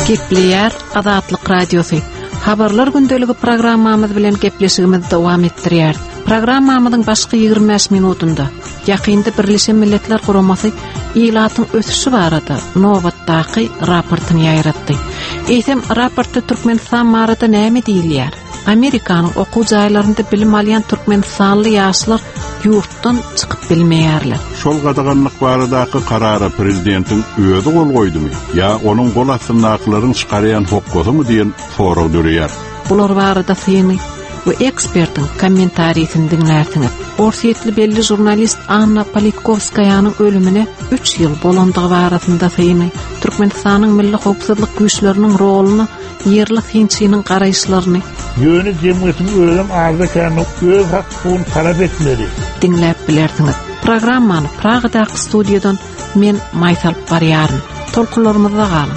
Kepler Azatlyk Radiosu. Habarlar gündöligi programmamyz bilen gepleşigimizi dowam etdirýär. Programmamyzyň başky 25 minutunda Ýakynda Birleşen Milletler Guramasy ilatyň ösüşi barada nowatdaky raportyny ýaýratdy. Eýsem raportda Türkmenistan barada näme diýilýär? Amerikanyň okuw jaýlarynda bilim alýan türkmenistanly ýaşlar ýurtdan çykyp bilmeýärler. Şol gadaganlyk baradaky karara prezidentiň öýüdi gol goýdymy? Ya onuň gol asynaklaryny çykarýan hokkumy diýen sorag dörýär. Bular barada syny we ekspertiň kommentariýasyny dinlärsiňiz. Orsiýetli belli jurnalist Anna Politkovskaýanyň ölümine 3 ýyl bolandygy barasynda syny Türkmenistanyň milli howpsuzlyk güýçleriniň roluny, yerli tinçligiň garaýşlaryny Yönü cemiyetinin ölüm ağzı kârını öz hakkını talep etmeli. Dinlep bilersiňiz. Programmany Pragadaky studiýadan men Maýsal Barýaryn. Tolkunlarymyzda galyn.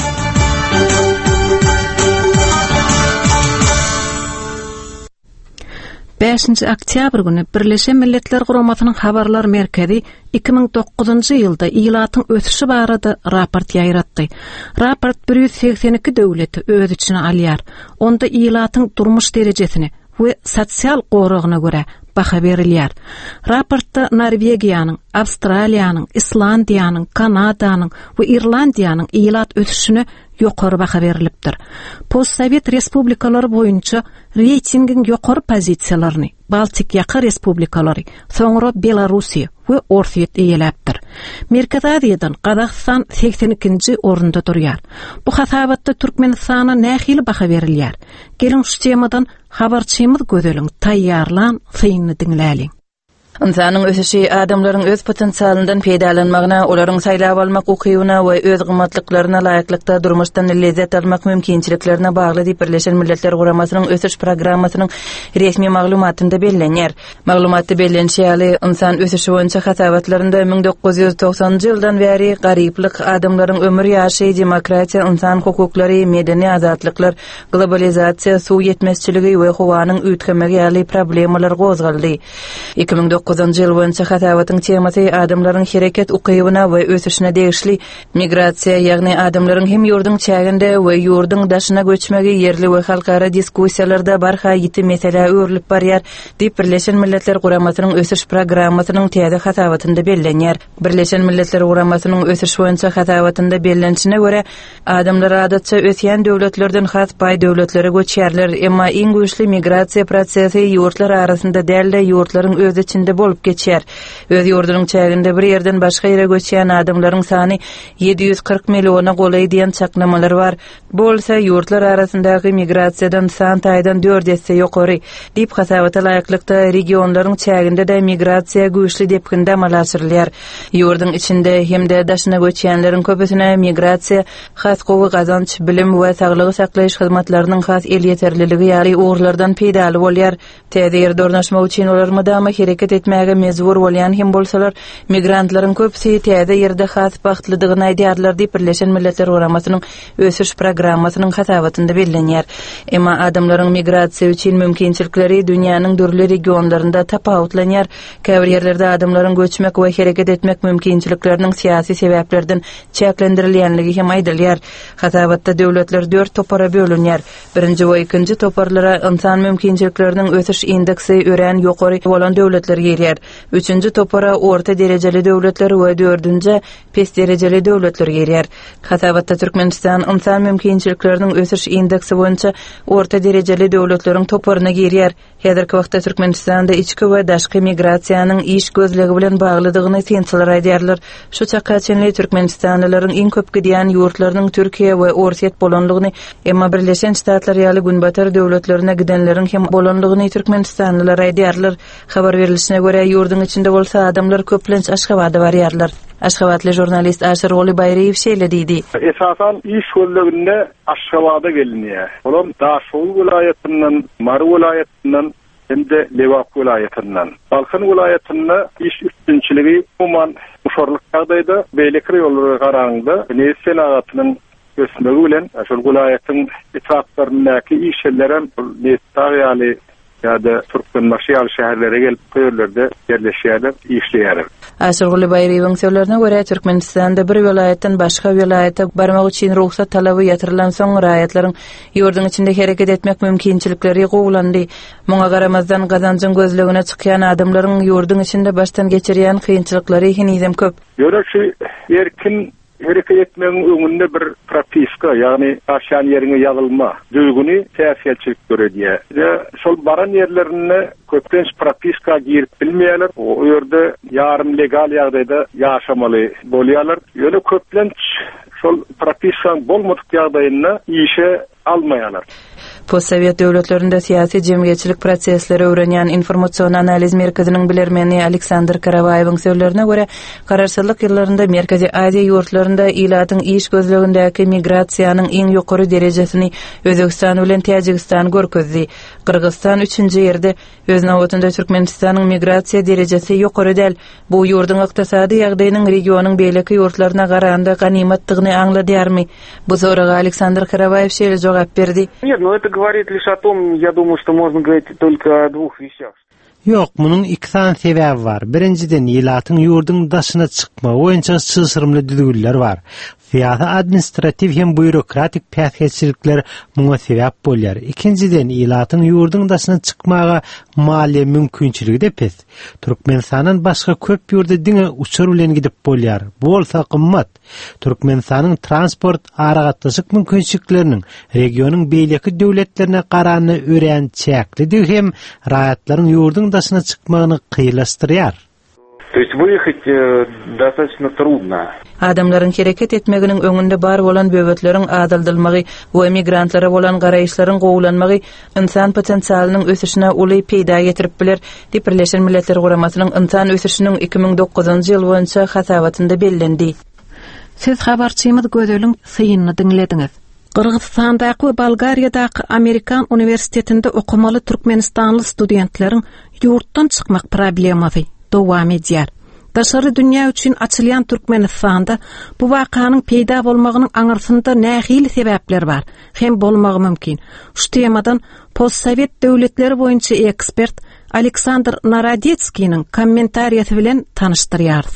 5 oktyabr günü Birleşen Milletler Guramasynyň habarlar merkezi 2009-njy ýylda ilatyň ösüşi barada raport ýaýratdy. Raport 182 döwleti öz içine alýar. Onda ilatyň durmuş derejesini we sosial goragyna görä baha berilýär. Raportda Norwegiýanyň, Awstraliýanyň, Islandiýanyň, Kanadanyň we Irlandiýanyň ilat ösüşüne ýokary baha berilipdir. Postsovet respublikalary boýunça reytingiň ýokary pozisiýalaryny Baltik ýaka respublikalary, soňra Belarusiýa we Orsiýet eýeläpdir. Merkezi Aziýadan Kazakystan 82-nji orunda durýar. Bu hasabatda Türkmenistana nähili baha berilýär. Gelin şu temadan habarçymyz gözelin taýýarlan syny dinläliň. İnsanyň ösüşi adamlaryň öz potensialyndan peýdalanmagyna, olaryň saýlap almak ukybyna we öz gymmatlyklaryna laýyklykda durmuşdan lezzet almak mümkinçiliklerine bagly diýip Birleşen Milletler Guramasynyň ösüş programmasynyň resmi maglumatynda bellenýär. Maglumatda bellenýär, insan ösüşi boýunça hasabatlarynda 1990-njy ýyldan bäri garyplyk, adamlaryň ömür ýaşy, demokratiýa, insan hukuklary, medeni azatlyklar, globalizasiýa, suw ýetmezçiligi we howanyň üýtgemegi ýaly problemalar gozgaldy. 2009-njy ýyl boýunça hasabatyň temasy adamlaryň hereket ukybyna we ösüşine degişli migrasiýa, ýagny adamlaryň hem ýurdyň çäginde we ýurdyň daşyna göçmegi yerli we halkara diskussiýalarda barha ýiti mesele öwrülip barýar diýip Birleşen Milletler Guramasynyň ösüş programmasynyň täze hasabatynda bellenýär. Birleşen Milletler Guramasynyň ösüş boýunça hasabatynda bellenişine görä adamlar adatça ösýän döwletlerden has paý döwletlere göçýärler, emma iň güýçli migrasiýa prosesi ýurtlar arasynda däl-de ýurtlaryň öz içinde bolup geçýär. Öz ýurdunyň çäginde bir ýerden başga ýere göçýän adamlaryň sany 740 milliona golaý diýen çaklamalar bar. Bolsa ýurtlar arasyndaky migrasiýadan san taýdan 4 esse ýokary diýip hasabata laýyklykda regionlaryň çäginde de migrasiýa güýçli depkinde amallaşdyrylýar. Ýurduň içinde hemde daşyna göçýänleriň köpüsine migrasiýa has gowy gazanç, bilim we saglygy saklaýyş hyzmatlarynyň has el ýeterliligi ýaly uğurlardan peýdaly bolýar. Täze ýerde ornaşmak üçin olar mydama hereket etmäge mezbur bolýan hem bolsalar, migrantlaryň köpüsi täze ýerde has bagtlydygyny aýdýarlar diýip Birleşen Milletler Guramasynyň ösüş programmasynyň hasabatynda bellenýär. Emma adamlaryň migrasiýa üçin mümkinçilikleri dünýäniň dürli regionlarynda tapawutlanýar. Käbir ýerlerde adamlaryň göçmek we hereket etmek mümkinçilikleriniň siýasy sebäplerden çäklendirilýänligi hem aýdylýar. Hasabatda döwletler 4 topara bölünýär. Birinji we ikinji toparlara insan mümkinçilikleriniň ösüş indeksi ören ýokary bolan döwletler girýär. Üçüncü topara orta derejeli döwletler we dördünje pes derejeli döwletler girýär. Hasabatda Türkmenistan insan mümkinçilikleriniň ösüş indeksi boýunça orta derejeli döwletleriň toparyna girýär. Häzirki wagtda Türkmenistanda içki we daşky migrasiýanyň iş gözlegi bilen baglydygyny sensler aýdýarlar. Şu çaka çenli Türkmenistanlylaryň iň köp gidýän ýurtlarynyň Türkiýe we Orsiýet bolanlygyny, emma Birleşen Ştatlar ýaly günbatar döwletlerine gidenleriň hem bolanlygyny Türkmenistanlylar aýdýarlar. Habar berilişine görä ýurduň içinde bolsa adamlar köplenç Aşgabatda barýarlar. Aşgabatly jurnalist Aşyr Golybaýew şeýle diýdi. Esasan iş gözleginde Aşgabatda gelinýär. Olam Daşow vilayatynyň, Mary vilayatynyň hem-de Lewak vilayatynyň. Balkan vilayatynda iş üstünçiligi umuman uşarlyk ýagdaýda beýlekri ýollara garaňda Nesel agatynyň gösmegi bilen şol vilayatyň itaatlary iş ellere Nesel ýaly ya da Türkmen maşyal şäherlere gelip köýerlerde yerleşýärler, işleýärler. Aşırgıly Baýryň sözlerine görä Türkmenistanda bir vilayetden başga vilayete barmak üçin ruhsat talaby ýatyrylan soň raýatlaryň ýurdun içinde hereket etmek mümkinçilikleri gowlandy. Muňa garamazdan gazanjyň gözlegine çykýan adamlaryň ýurdun içinde baştan geçirýän kynçylyklary hinizem köp. Ýörekçi erkin hareket etmenin öňünde bir propiska, ýagny aşan ýerine ýagylma duyguny täsirçilik görýär. Şol baran ýerlerine köpden propiska girip bilmeýärler. O ýerde ýarym legal ýagdaýda ýaşamaly bolýarlar. Ýöne köplenç şol propiska bolmadyk ýagdaýynda işe almaýarlar. Postsovet döwletlerinde siyasi jemgyýetçilik prosesleri öwrenýän Informasiýon analiz merkeziniň bilermeni Aleksandr Karavaýewiň sözlerine görä, garaşsyzlyk ýyllarynda Merkezi Aziýa ýurtlarynda ilatyň iş gözlegindäki migrasiýanyň iň ýokary derejesini Özbegistan bilen Täjikistan görkezdi. Kyrgyzstan 3-nji ýerde, öz nawatynda Türkmenistanyň migrasiýa derejesi ýokary däl. Bu ýurdun ykdysady ýagdaýynyň regionyň beýleki ýurtlaryna garaganda ganymatdygyny aňladýarmy? Bu soraga Aleksandr Karavaýew şeýle jogap berdi. Говорит лишь о том, я думаю, что можно говорить только о двух вещах. Yok, bunun iki tane sebebi var. Birinciden ilatyň ýurdun daşyna çykma boýunça çysyrymly düzgünler var. Siyasi, administrativ hem bürokratik päsgeçilikler muňa sebäp bolýar. Ikinciden ilatyň ýurdun daşyna çykmaga maliýe mümkinçiligi de pes. Türkmenistanyň başga köp ýurda diňe uçur bilen gidip bolýar. Bu bolsa gymmat. Türkmenistanyň transport aragatlyşyk mümkinçilikleriniň regionyň beýleki döwletlerine garany ören çäkli hem raýatlaryň ýurdun daşyna çykmagyny kıyılaştırýar. То есть выехать достаточно трудно. Adamlaryň hereket etmeginiň öňünde bar bolan böwretleriň adaldylmagy we migrantlara bolan garaýşlaryň gowlanmagy insan potensialynyň ösüşine uly peýda getirip biler. Birleşen Milletler Guramasynyň insan ösüşiniň 2009-njy ýyl boýunça hasabatynda bellendi. Siz habarçymyz gözeliň syýyny dinlediňiz. Kırgızstandaky we Bolgariýadaky Amerikan universitetinde okumaly türkmenistanly studentleriň ýurtdan çykmak problemasy dowam edýär. Daşary dünýä üçin açylýan Türkmenistanda bu wakanyň peýda bolmagynyň aňyrsynda nähili sebäpler bar, hem bolmagy mümkin. Şu temadan postsovet döwletleri boýunça ekspert Aleksandr Narodetskiň kommentariýasy bilen tanıştyrýarys.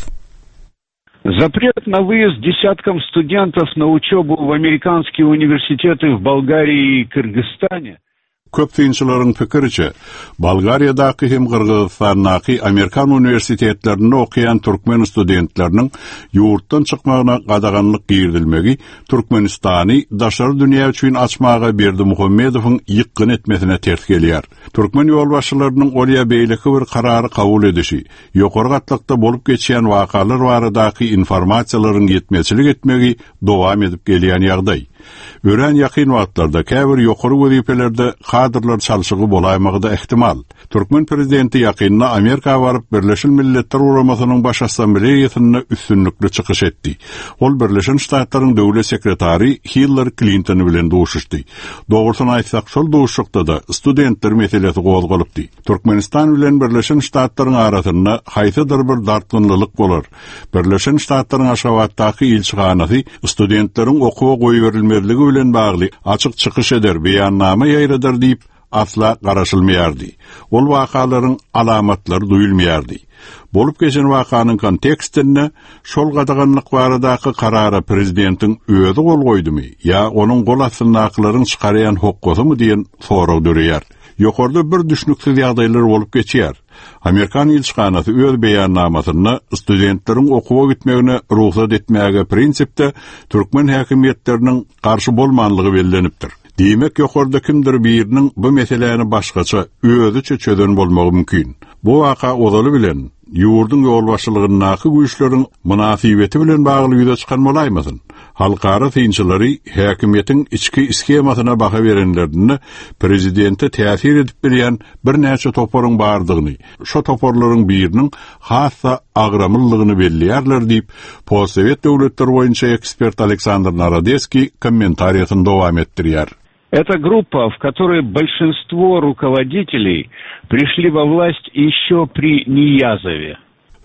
Запрет на выезд десяткам студентов на учебу в американские университеты в Болгарии и Кыргызстане. Köp tynçylaryň pikiriçe, Bolgariýadaky hem Kyrgyzstandaky Amerikan universitetlerinde okuyan türkmen studentleriniň ýurtdan çykmagyna gadaganlyk girdilmegi Türkmenistany daşary dünýä üçin açmaga Berdi Muhammedowyň ýykgyn etmesine ters gelýär. Türkmen ýolbaşçylarynyň olýa beýleki bir karary kabul edişi, ýokary gatlykda bolup geçýän wakalar baradaky informasiýalaryň ýetmezçilik etmegi dowam edip gelýän ýagdaý. Ören ýakyn wagtlarda käbir ýokary wezipelerde kadrlar çalşygy bolaýmagy da ihtimal. Türkmen prezidenti ýakynda Amerika baryp Birleşen Milletler Guramasynyň baş assambleýasyna üstünlikli çykyş etdi. Ol Birleşen Ştatlaryň döwlet sekretary Hillary Clinton bilen duşuşdy. Dogrusyny aýtsak, şol duşukda da studentler meselesi gozgalypdy. Türkmenistan bilen Birleşen Ştatlaryň arasynda haýsydyr bir dartgynlyk bolar. Birleşen Ştatlaryň Aşgabatdaky ilçihanasy studentleriň okuwa goýberilmezligi bilen bagly açyk çykyş eder, beýannama ýaýradar diýip asla garaşylmaýardy. Ol wakalaryň alamatlary duýulmaýardy. Bolup geçen wakanyň kontekstinde şol gadaganlyk baradaky karara prezidentiň özü gol goýdymy ýa onuň gol asyndaklaryň çykarýan hokkusymy diýen sorag dörýär. Ýokarda bir düşnüksiz ýagdaýlar bolup geçýär. Amerikan ilçihanasy öz beýannamasyna studentleriň okuwa gitmegine ruhsat etmäge prinsipde türkmen häkimetleriniň garşy bolmanlygy bellenipdir. Diýmek ýokarda kimdir biriniň bu meseleni başgaça özüçe çözen bolmagy mümkin. Bu waka odaly bilen ýurdun ýolbaşçylygynyňky güýçleriň münasibeti bilen bagly ýüze çykan bolaýmasyn. Halkara tynçylary häkimetiň içki skemasyna baha berenlerini prezidente täsir edip bilýän bir näçe toporyň bardygyny, şo toporlaryň biriniň hassa agramyllygyny belliýärler diýip postsovet döwletleri boýunça ekspert Aleksandr Narodetskiň kommentariýasyny dowam etdirýär. Это группа, в которой большинство руководителей пришли во власть еще при Ниязове.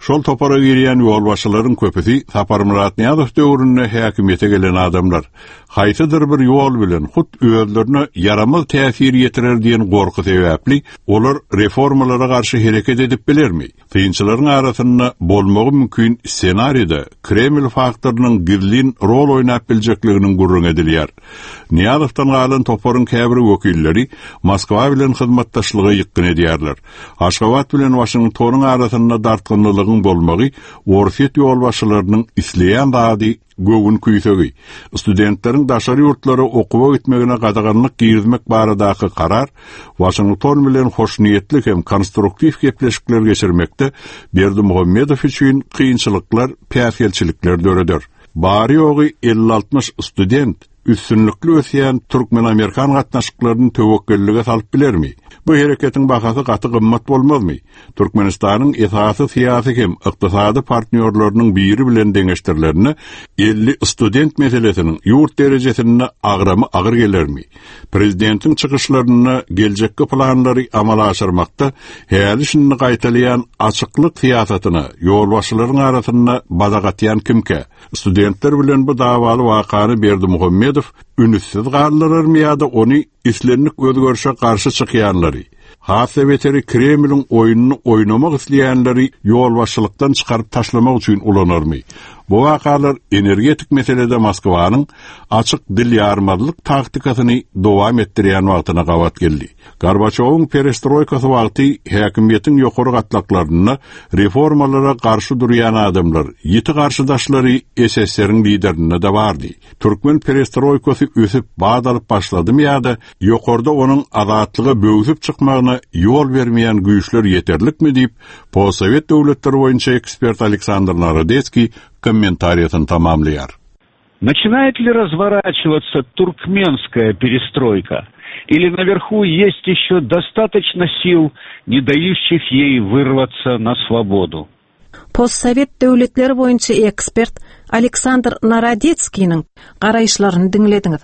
Şol topara girýän ýolbaşçylaryň köpüsi Sapar Murat Niyazov döwründe häkimete gelen adamlar. Haýsydyr bir ýol bilen hut özlerine yaramaz täsir ýetirer diýen gorky sebäpli olar reformalara garşy hereket edip bilermi? Kynçylaryň arasynda bolmagy mümkin ssenariyda Kreml faktorynyň girlin rol oýnap biljekliginiň gurrun edilýär. Niyazowdan galan toparyň käbir wekilleri Moskwa bilen hyzmatdaşlygy ýykyn edýärler. Aşgabat bilen Washingtonyň arasynda dartgynlygyň bolmagy Orset ýolbaşçylarynyň isleýän bady göwün küýsegi. Studentleriň daşary ýurtlary okuwa gitmegine gadaganlyk girizmek baradaky karar Washington bilen hoşniýetli hem konstruktiv gepleşikler geçirmekde Berdimuhammedow üçin kynçylyklar, päsgelçilikler döreder. Bari ogy 50-60 student üstünlükli ösýän Türkmen-Amerikan gatnaşyklaryny töwekkillige salyp bilermi? Bu hereketiň bahasy gaty gymmat bolmazmy? Türkmenistanyň esasy syýasy hem ykdysady partnerlerining biri bilen deňeşdirlerini 50 student meselesiniň ýurt derejesinde agramy agyr gelermi? Prezidentiň çykyşlaryny geljekki planlary amala aşyrmakda häzir şunu gaýtalýan açyklyk syýasatyny ýolbaşçylaryň arasynda badagatýan kimke? Studentler bilen bu dawaly wakany Berdimuhammedow ünüssiz gallararmy ýa-da ony islenlik özgörüşe garşy çykýanlary? Hasa beteri Kremlin oyununu oynamak isleyenleri ýolbaşçylykdan çykaryp taşlamak üçin ulanarmy? Bu wakalar energetik meselede Moskwanın açık dil yarmadlyk taktikasyny dowam etdirýän wagtyna gawat geldi. Gorbaçowyň perestroykasy wagty häkimiýetiň ýokary gatlaklaryny reformalara garşy durýan adamlar, ýeti garşydaşlary SSR-iň liderine de bardy. Türkmen perestroykasy ösüp badalyp başladymy ýa-da ýokarda onuň azatlyga böwsüp çykmagyna ýol bermeýän güýçler ýeterlikmi diýip postsovet döwletleri boýunça ekspert Александр Народецкий комментариясын тамамлыяр. Начинает ли разворачиваться туркменская перестройка? Или наверху есть еще достаточно сил, не дающих ей вырваться на свободу? Постсовет döwletleri boýunça ekspert Александр Народецкийниň garaýşlaryny diňlediňiz.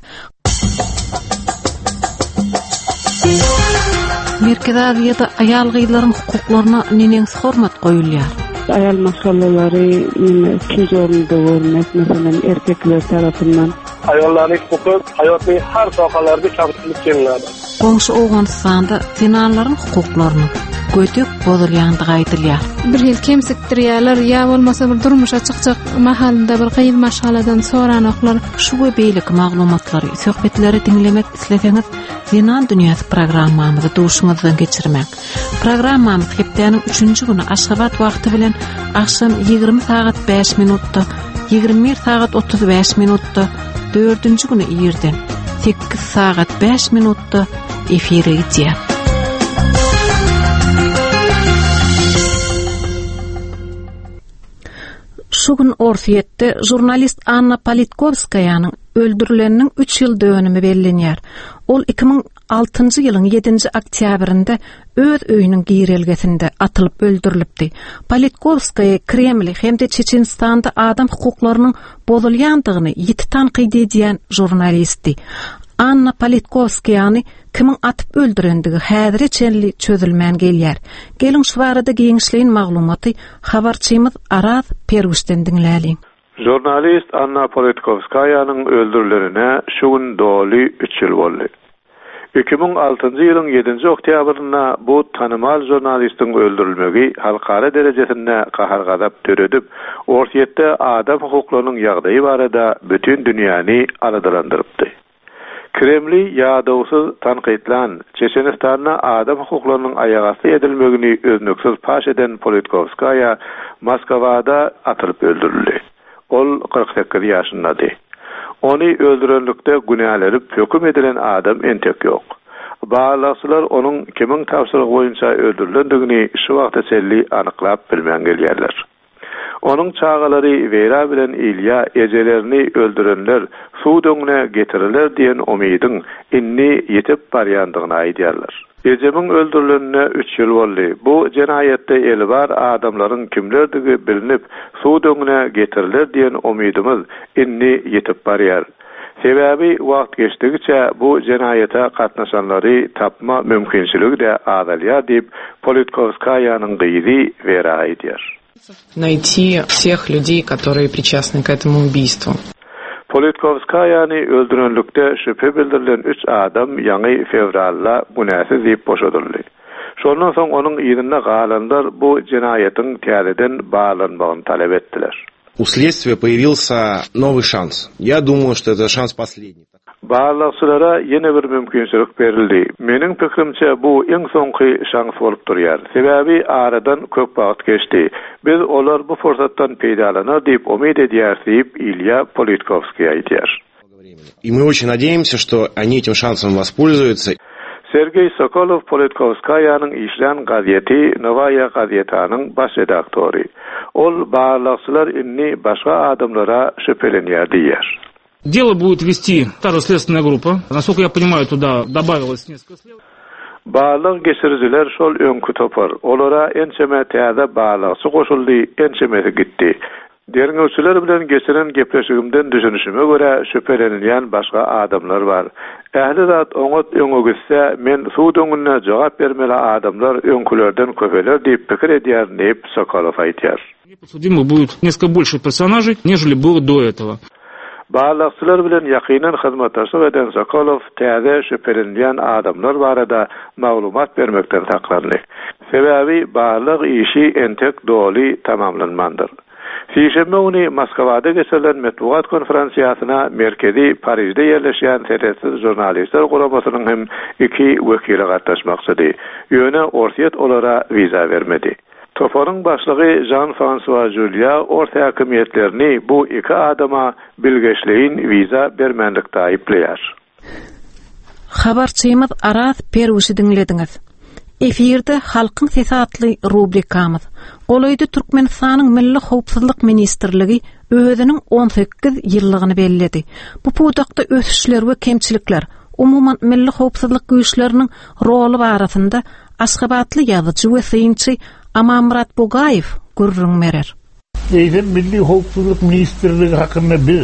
Merkez Aziýada aýal gyýlaryň hukuklaryna neňeňsi hormat goýulýar? Ayal masalelary ikinci orunda görmek, mesela erkekler tarafından. Ayolların hukuku hayatyň her sohalarynda kamçylyk gelýär. Goňşy Owganystanda sinanlaryň hukuklaryny götek bozulýandygy aýdylýar. Bir hil kemsikdirýärler, ýa bolmasa bir durmuşa çykjak mahalda bir gyn maşgaladan soranoklar. Şu we beýlik maglumatlary, söhbetleri dinlemek isleseňiz, Zinan Dünýäsi programmamyzy duşuňyzdan geçirmek. Programmamyz hepdeniň 3-nji güni Aşgabat wagty bilen akşam 20 saat 5 minutda, 21 saat 35 minutda, 4-nji güni ýerden 8 saat 5 minutda efire gidýär. Şu gün Orsetde jurnalist Anna Politkovskaýanyň öldürileniniň 3 ýyl dönümi bellenýär. Ol 2006-njy ýylyň 7-nji oktýabrynda öz öýüniň giýrelgesinde atylyp öldürilipdi. Politkovskaya Kreml hem-de Çeçenistanda adam hukuklarynyň bozulýandygyny ýiti tanqid edýän jurnalistdi. Anna Politkovskaýany kimin atyp öldürendigi häzirçe çözülmän gelýär. Gelin şu barada giňişliň maglumaty habarçymyz Araz Pergüşden dinläli. Jurnalist Anna Politkovskaýanyň öldürilerine şu gün doly 3 ýyl boldy. 2006-njy ýylyň 7-nji oktýabrynda bu tanymal jurnalistiň öldürilmegi halkara derejesinde kahar gazap töredip, Orsetde adam hukuklarynyň ýagdaýy barada bütün dünýäni aladyrandyrypdy. Kremli ýa-dawsyz tanqidlan Çeçenistanda adam hukuklarynyň aýagasy edilmegini öznüksiz paş eden Politkovskaya Moskwada atylyp öldürildi. Ol 48 ýaşyndady. Onu öldürenlikde günäleri höküm edilen adam entek ýok. Baglasylar onuň kimin tapşyrygy boýunça öldürilendigini şu wagtda selli anyklap bilmän gelýärler. Onuň çağalary wera bilen ilya ejelerini öldürenler suw döňüne getiriler diýen umydyň inni ýetip barýandygyny aýdýarlar. Ejemiň öldürilenine 3 ýyl boldy. Bu jenaýetde elbar adamlaryň kimlerdigi bilinip suw döňüne getiriler diýen umydymyz inni ýetip barýar. Sebäbi wagt geçdigiçe bu jenaýete gatnaşanlary tapma mümkinçiligi de azalýar diýip Politkovskaýanyň gyýry wera aýdýar. Найти всех людей, которые причастны к этому убийству. Politkovskayany öldürenlikde şüphe bildirilen 3 adam ýa-ni fevralda günäsiz diýip boşadyldy. Şondan soň onuň ýerine galanlar bu jinayatyň täzeden bağlanmagyny talep etdiler. У следствия появился новый шанс. Я думаю, что это шанс последний. Bağlaçylara ýene bir mümkinçilik berildi. Meniň pikirimçe bu iň soňky şans bolup durýar. Sebäbi aradan köp wagt geçdi. Biz olar bu fursatdan peýdalanar diýip umid edýäris diýip Ilya Politkovskiy aýdýar. И мы очень надеемся, что они этим шансом воспользуются. Sergey Sokolov Politkovskayanyň işlän gazeti Novaya gazetanyň baş redaktory. Ol bağlaçylar inni başga adamlara şüphelenýär diýer. Дело будет вести та же следственная группа. Насколько я понимаю, туда добавилось несколько следователей. Bağlıq geçiriciler şol öňkü topar. Olara ençeme täze bağlaçy goşuldy, ençemesi gitdi. Derňöçüler bilen geçiren gepleşigimden düşünüşime göre şüphelenýän başga adamlar bar. Ähli zat oňat öňe gitse men suw döňüne jogap bermeli adamlar öňkülerden köpeler diýip pikir edýär diýip Sokolov aýtýar. Подсудимых будет несколько больше персонажей, нежели было до этого. Bağlaçylar bilen ýakynan hyzmatdaşlyk eden Sokolov täze şüphelenýän adamlar barada maglumat bermekden saklandy. Sebäbi bağlyk işi entek doli tamamlanmandyr. Sişeme uni Moskvada geçirilen metbuat konferensiýasyna merkezi Parisde ýerleşýän teresiz jurnalistler guramasynyň hem 2 wekili gatnaşmakçydy. Ýöne orsiýet olara wiza bermedi. Toparyň başlygy Jean-François Julia orta hakimiýetlerini bu 2 adama bilgeçliğin wiza bermänlikde aýplaýar. Habarçymyz Aras Perusi dinlediňiz. Efirde halkyň sesi atly rubrikamyz. Golaýdy Türkmenistanyň Milli Howpsuzlyk Ministrligi özüniň 18 ýyllygyny bellädi. Bu pudakda ösüşler we kemçilikler, umuman milli howpsuzlyk güýçleriniň roli barasynda Aşgabatly ýazyjy we synçy Amamrat Bugayew gurrun merer. Eýdem Milli Howpsuzlyk Ministrligi hakynda bir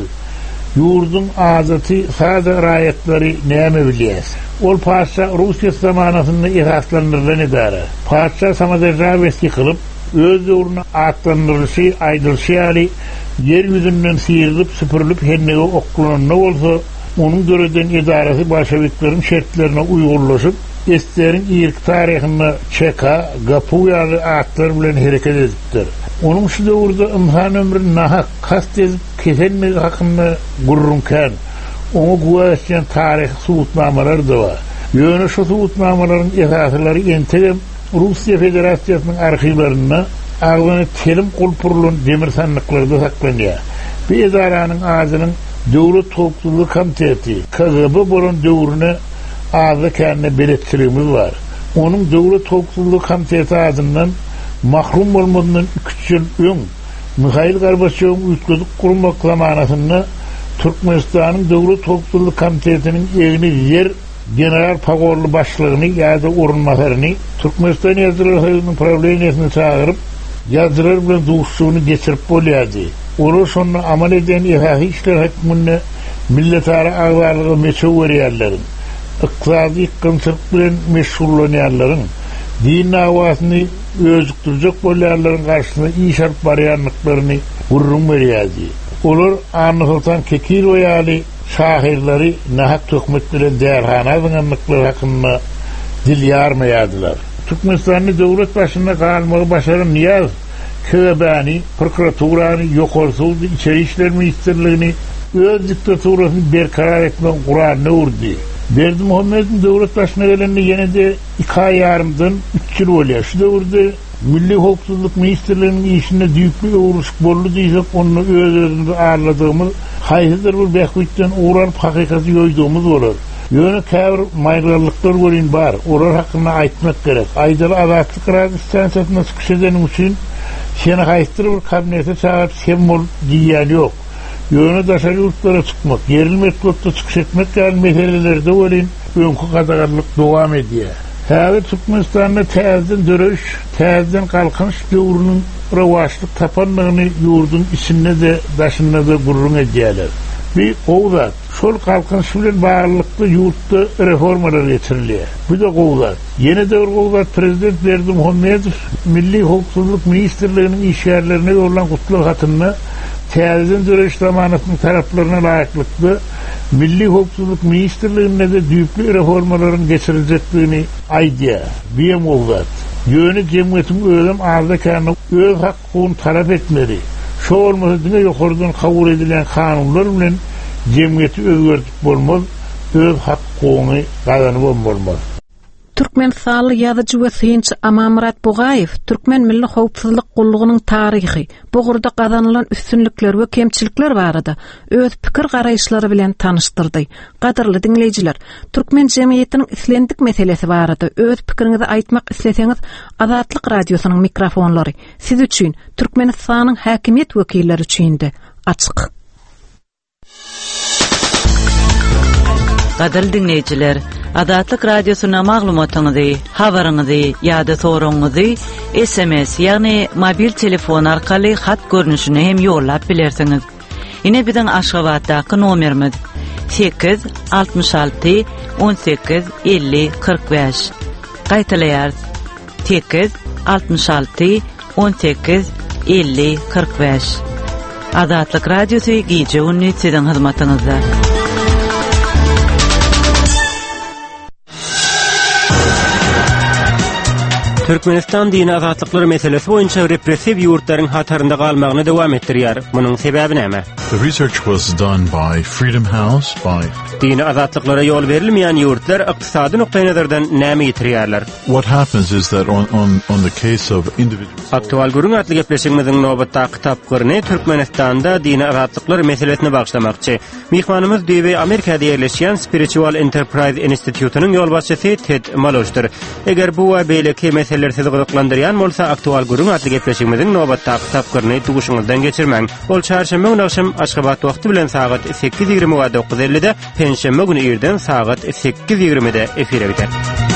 ýurdun azaty sada raýatlary näme bilýär? Ol paşa Russiýa zamanasynda ihaslandyrylan edara. Paşa Samaderjaweski kılıp öz ýurduny atlandyrýy, aýdylýary yer ýüzünden siýrilip süpürilip hennege okulanyny bolsa, onuň göreden edarasy bolşeviklerin şertlerine uýgurlaşyp, eslerin ilk tarihyny çeka, gapuýary atlar bilen hereket edipdir. Onuň şu döwürde imhan ömrüni nahak kast edip kesenmegi hakynda gurrunkan, onu guwaçan tarih suwutnamalar da bar. Ýöne şu suwutnamalaryň esaslary entegem Russiýa Federasiýasynyň arşivlerinde aglyny terim gulpurlun demir sanlyklarda saklanýar. Bu edaranyň azynyň Döwlet Howpsuzlyk Komiteti KGB bolan döwrüne azy känne beretçiligimiz bar. Onuň Döwlet Howpsuzlyk Komiteti azynyň mahrum bolmagynyň 3 ýyl öň Mikhail Gorbaçow üýtgüzük gurmak zamanasynda Türkmenistanyň Döwlet Howpsuzlyk Komitetiniň egni yer general pagorly başlygyny ýa-da orunmasaryny Türkmenistan ýazgylarynyň problemlaryny çağırıp ýazgylar bilen duşsuny geçirip bolýardy. Onu şonu amal eden ilahi işler hükmünde milletara ağlarlığı meçhul yerlerin, iqtisadi kımsırk bilen meşhurlanyanların, din avasını özüktürecek bolyanların karşısında iyi şart barayanlıklarını vurrum veriyadi. Olur anlıktan kekir oyali şahirleri nahak tökmet bilen değerhana zınganlıkları hakkında dil yarmayadılar. Türkmenistan'ı devlet başında kalmağı başarım niyaz, KGB'ni, prokuraturani, yokorsuldu, içeri işler ministerliğini, öz diktaturasını berkarar etmek Kur'an'ı urdu. Berdi Muhammed'in devlet başına gelenini yine de 2 ay yarımdan 3 yıl oluyor. Şu devirde Milli Howpsuzlyk Ministrliğinin işine düýüklü uğraşık bollu diýsek, onu öz-özümizde ağırladığımız, haýsydyr bir behbütten uğranıp hakikati ýoýduğumuz bolar. Ýöne käbir maýlarlyklar bolýan bar, olar hakynda aýtmak gerek. Aýdaly azatlyk radio stansiýasyna çykyş edenim üçin seni haýsydyr bir kabinete çağırıp sen bol diýýän ýok. Ýöne daşary ýurtlara çykmak, yerli metodda çykyş etmek ýaly meselelerde bolýan öňkü gadagarlyk dowam edýär. Häzir Türkmenistanda täzeden dörüş, täzeden kalkınç döwrüniň rewaçlyk tapanlygyny ýurdun içinde de daşynda da gurrun edýärler. Bir owzat, şu şol kalkınış bilen bağlılıklı yurtda reformalar getirilýär. Bu da gowlat. Yeni döwür gowlat Prezident Berdimuhammedow Milli Hukukçuluk Ministrliginiň işgärlerine ýollanan gutulak hatyna täzeden döreş zamanatynyň taraplaryna laýyklykda Milli Hukukçuluk Ministrligine de düýpli reformalaryň geçiriljekdigini aýdýar. Biýem gowlat. Ýöne jemgyýetiň özüm arda kany öz hakkyny talap etmeli. Şo bolmasa diňe ýokardan kabul edilen kanunlar bilen jemgyýeti özgertip bolmaz, öz hakkyny gazanyp bolmaz. Türkmen saly ýazyjy we synçy Amamurat Bugaýew Türkmen Milli Howpsuzlyk Gullygynyň taryhy, bugurda gazanylan üstünlikler we kemçilikler barada öz pikir garaýşlary bilen tanışdyrdy. Gaderly dinleýijiler, Türkmen jemgyýetiniň islendik meselesi barada öz pikiriňizi aýtmak isleseňiz, Azatlyk radiosynyň mikrofonlary siz üçin Türkmenistanyň häkimiýet wekilleri üçin-de açyk. Gaderly dinleýijiler, Azatlyk radiosyna maglumatyňyzy, habaryňyzy ýa-da soragyňyzy SMS ýagny mobil telefon arkaly hat görnüşine hem ýollap bilersiňiz. Ine biziň Aşgabatdaky nomerimiz 866 18 50 45. Gaýtalaýar 866 18 50 45. Azatlyk radiosy gije ünni siziň hyzmatyňyzda. Türkmenistan dini azatlykları meselesi boýunça repressiv ýurtlaryň hatarynda galmagyny dowam etdirýär. Munyň sebebi näme? The research was done by Freedom House, by dini azatlyklara ýol berilmeýän ýurtlar ykdysady noktaý nazardan näme ýetirýärler? What happens is that on the case of individuals. Aktual gurun atly gepleşigimiziň nobatda kitapgyny Türkmenistanda dini azatlyklar meselesine bagşlamakçy. Mihmanymyz diýip Amerikada ýerleşýän Spiritual Enterprise Institute'nyň ýolbaşçysy Ted Mallochdyr. Eger bu we beýleki meseleler sizi gyzyklandyrýan bolsa, aktual gurun atly gepleşigimiziň nobatda kitapgyny tuguşyňyzdan geçirmäň. Ol çarşamba güni akşam Aşgabat wagty bilen saat 8:20 we 9:50-de, penşembe güni ýerden saat 8:20-de efire biter.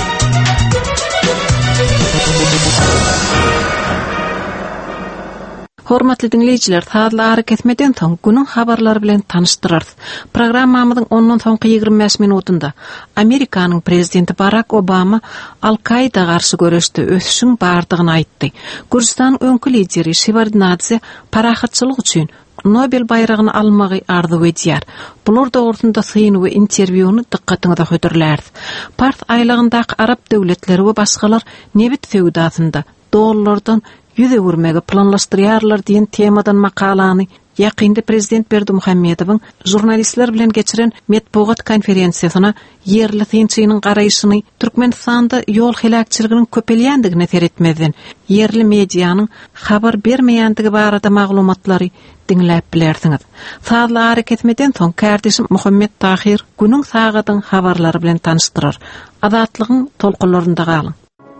Hormatly dinleyijiler, saatly hareketmeden soň günüň habarlary bilen tanıştyrarys. Programmamyzyň 10-dan soňky 25 minutunda Amerikanyň prezidenti Barack Obama Al-Qaida garşy görüşde ösüşiň bardygyny aýtdy. Gürjistanyň öňkü lideri Shevardnadze parahatçylyk üçin Nobel bayragyny almagy arzu edýär. Bular dogrusyna syň we interwýuny dikkatiňizde hötürler. Part aýlagyndaky Arab döwletleri we başgalar nebit feudasynda dollardan yüze vurmagy planlaşdyrýarlar diýen temadan makalany ýakynda Prezident Berdimuhammedowyň jurnalistler bilen geçiren metbuat konferensiýasyna ýerli synçynyň garaýşyny Türkmenistanda ýol helakçylygynyň köpelýändigine seretmeden ýerli mediýanyň habar bermeýändigi barada maglumatlary dinläp bilersiňiz. Saatly hareketmeden soň kardeşim Muhammed Tahir günüň sagatyň habarlary bilen tanışdyrar. Azatlygyň tolkunlarynda galyň.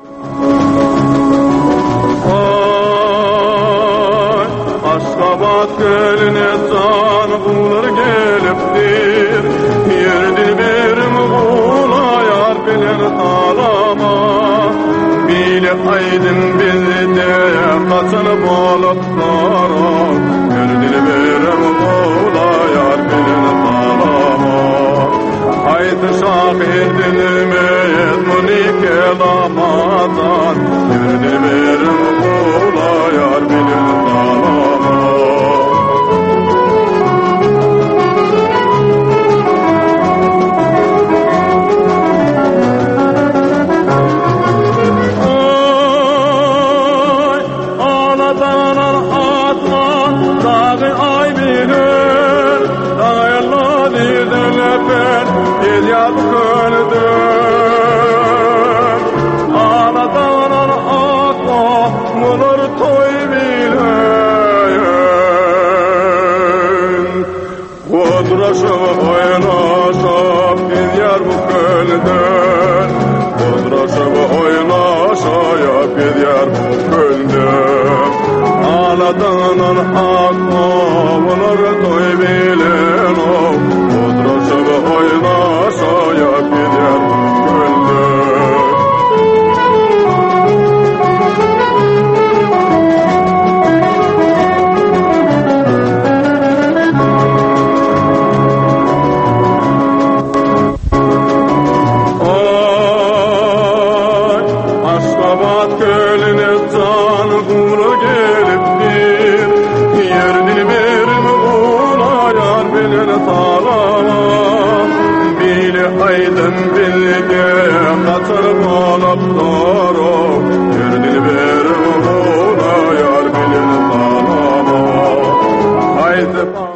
Aşgabat geline can bular gelipdir, yerdi berim bulayar bilen salama. Bile aydın bizde kaçınıp alıplara, yerdi berim bulayar bilen salama. Haydi şahid dinmeyet munik elamazan, yerdi berim bulayar bilen salama. Ağladan akma, onlar toy bilen o, odraşıp oynaşaya gider gönlüm. zaman bile aydın bilge katır bolup durup bir dilber ola yar bilin salama haydi